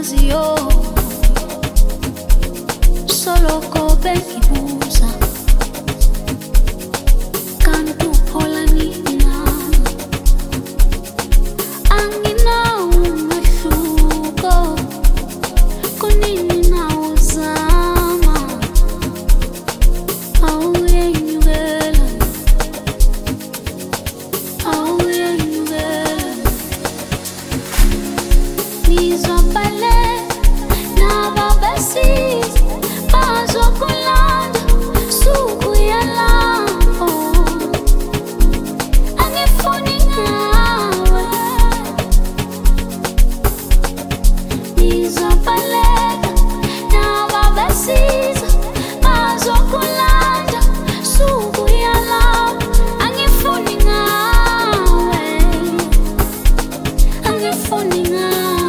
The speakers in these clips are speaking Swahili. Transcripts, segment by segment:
engingaziyo soloko bengibuza kanti uphola nini na anginawo umehluko kunini nawuzama awuyenyukela nizobale nababesizi bazokulanda suku yalapho angifuni ngawe nizobale nababesizi bazokulanda suku yalapho angifuni ngawe angifuni ngawe.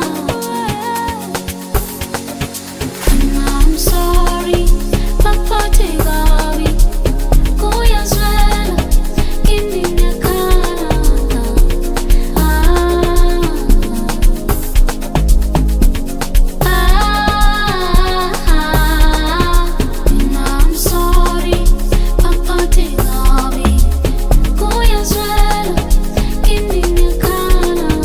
I'm sorry, bakhothekabi kuyazwela indingekhala I'm sorry, bakhothekabi kuyazwela indingekhala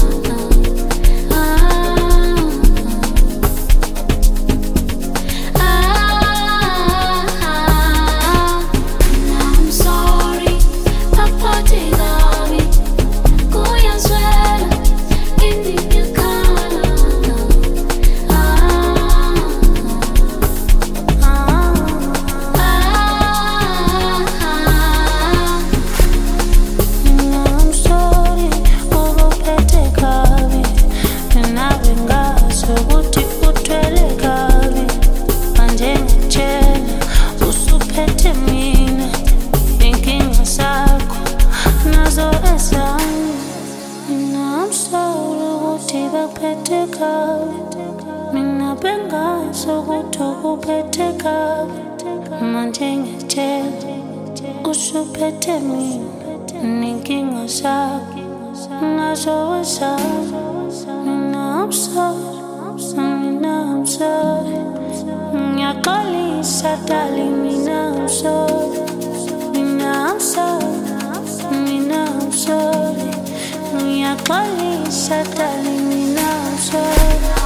I'm sorry, bakhothekabi kuyazwela indingekhala I'm sorry, ubuphethe kabi nawe ngazi ukuthi uthwele kabi manje ngitshela usuphethe mina inkinga zakho nazo ezami. I'm sorry ukuthi bakuphethe kabi mina bengazi ukuthi ukuphethe kabi manje ngitshela usuphethe mina inkinga zakho nazo ezami. I'm sorry, ngiyaxolisa darling, I'm sorry, I'm sorry, ngiyaxolisa darling, I'm sorry.